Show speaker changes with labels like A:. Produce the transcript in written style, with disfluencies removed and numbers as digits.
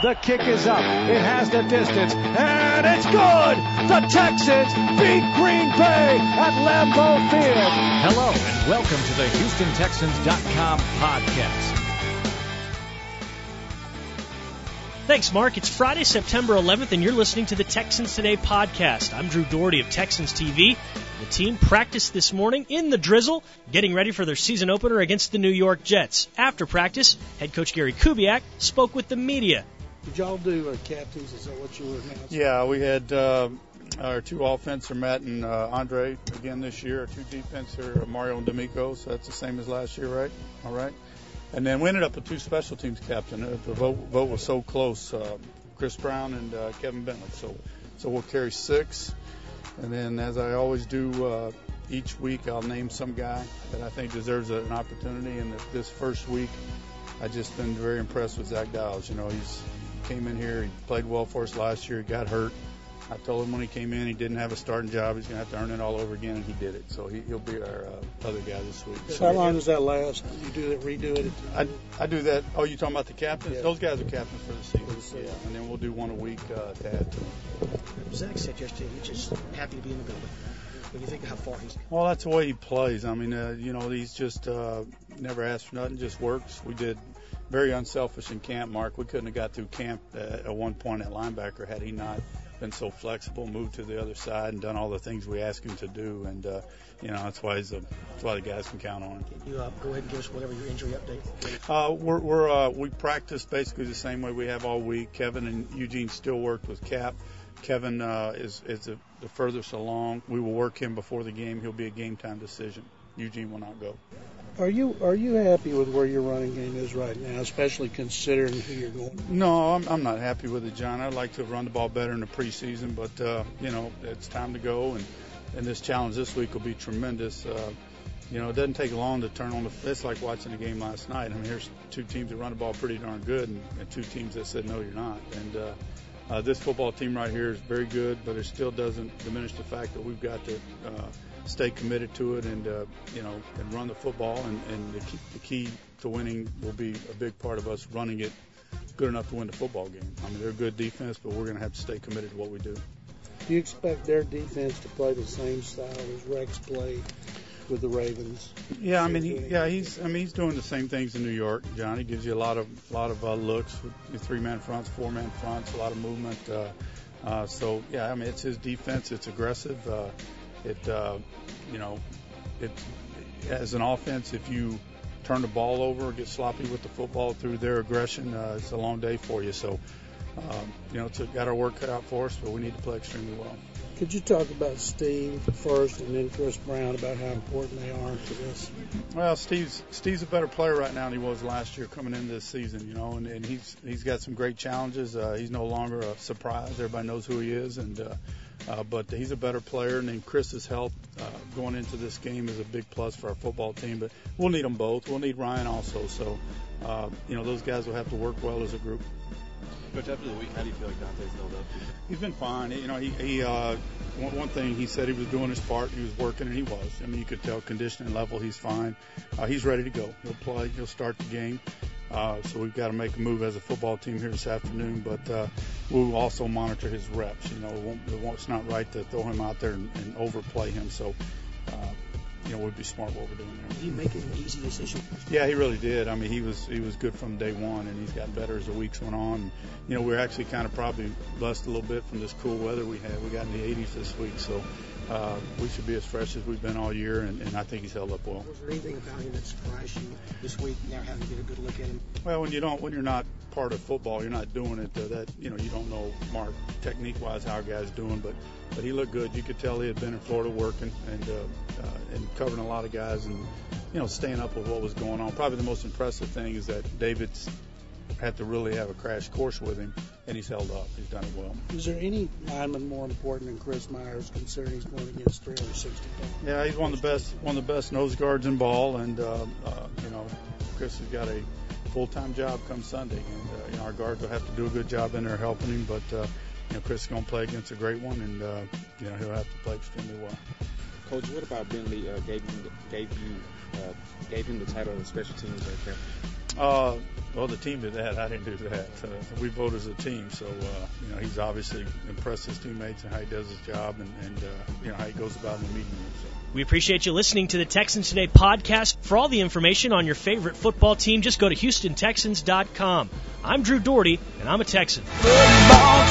A: The kick is up. It has the distance, and it's good. The Texans beat Green Bay at Lambeau Field.
B: Hello, and welcome to the HoustonTexans.com podcast.
C: Thanks, Mark. It's Friday, September 11th, and you're listening to the Texans Today podcast. I'm Drew Doherty of Texans TV. The team practiced this morning in the drizzle, getting ready for their season opener against the New York Jets. After practice, head coach Gary Kubiak spoke with the media.
D: Did y'all do captains? Is that what you were announcing?
E: Yeah, we had our two offensive, Matt and Andre, again this year. Our two defense are Mario and D'Amico, so that's the same as last year, right? All right. And then we ended up with two special teams captain. The vote was so close, Chris Brown and Kevin Bentley. So we'll carry 6. And then, as I always do, each week I'll name some guy that I think deserves an opportunity. And this first week, I've just been very impressed with Zach Dials. You know, he came in here, he played well for us last year, he got hurt. I told him when he came in he didn't have a starting job, he's going to have to earn it all over again, and he did it. So he'll be our other guy this week.
D: So how long does that last? You do it, redo it?
E: I do that. Oh, you talking about the captains?
D: Yeah.
E: Those guys are captains for the season. Yeah, and then we'll do one a week to add to them.
F: Zach said yesterday he's just happy to be in the building. When you think of how far he's...
E: Well, that's the way he plays. I mean, he's just never asked for nothing, just works. We did very unselfish in camp, Mark. We couldn't have got through camp at one point at linebacker had he not been so flexible, moved to the other side, and done all the things we asked him to do. And that's why that's why the guys can count on him.
F: Can you go ahead and give us whatever your injury update?
E: We practice basically the same way we have all week. Kevin and Eugene still worked with Cap. Kevin is the furthest along. We will work him before the game. He'll be a game time decision. Eugene will not go.
D: Are you happy with where your running game is right now, especially considering who you're going?
E: No, I'm not happy with it, John. I'd like to run the ball better in the preseason, but it's time to go, and this challenge this week will be tremendous. It doesn't take long to turn on it's like watching the game last night. I mean, here's two teams that run the ball pretty darn good, and two teams that said no, you're not. And this football team right here is very good, but it still doesn't diminish the fact that we've got to stay committed to it and run the football. And the key to winning will be a big part of us running it good enough to win the football game. I mean, they're a good defense, but we're going to have to stay committed to what we do.
D: Do you expect their defense to play the same style as Rex played with the Ravens?
E: Yeah, he's doing the same things in New York, John. He gives you a lot of looks, 3-man fronts, 4-man fronts, a lot of movement. It's his defense. It's aggressive. As an offense, if you turn the ball over or get sloppy with the football through their aggression, it's a long day for you. So, it's got our work cut out for us, but we need to play extremely well.
D: Could you talk about Steve first and then Chris Brown about how important they are to this?
E: Well, Steve's a better player right now than he was last year coming into this season, and he's got some great challenges. He's no longer a surprise. Everybody knows who he is, but he's a better player, and then Chris's help going into this game is a big plus for our football team. But we'll need them both. We'll need Ryan also. So, those guys will have to work well as a group.
G: Coach, after the week, how do you feel like Dante's held up?
E: He's been fine. One thing he said he was doing his part. He was working, and he was. I mean, you could tell conditioning level, he's fine. He's ready to go. He'll play. He'll start the game. So we've got to make a move as a football team here this afternoon. But we'll also monitor his reps. It's not right to throw him out there and overplay him. So, we'd be smart what we're doing there.
F: Did he make an easy decision?
E: Yeah, he really did. I mean, he was good from day one, and he's gotten better as the weeks went on. We're actually kind of probably blessed a little bit from this cool weather we had. We got in the 80s this week, so we should be as fresh as we've been all year, and I think he's held up well.
F: Was there anything about him that surprised you this week, now having to get a good look at him?
E: Well, when you're not part of football, you're not doing it. You don't know, Mark, technique-wise how a guy's doing, but he looked good. You could tell he had been in Florida working and covering a lot of guys and staying up with what was going on. Probably the most impressive thing is that David's had to really have a crash course with him, and he's held up. He's done it well.
D: Is there any lineman more important than Chris Myers, considering he's going against 360 pounds?
E: Yeah, he's one of the best nose guards in ball, and Chris has got a full-time job come Sunday, and our guards will have to do a good job in there helping him. But Chris is going to play against a great one, and he'll have to play extremely well.
H: Coach, what about Bentley gave him the title of special teams right there?
E: Well, the team did that. I didn't do that. We vote as a team, so he's obviously impressed his teammates and how he does his job, and how he goes about in the meeting room. So.
C: We appreciate you listening to the Texans Today podcast. For all the information on your favorite football team, just go to HoustonTexans.com. I'm Drew Doherty, and I'm a Texan.
I: Football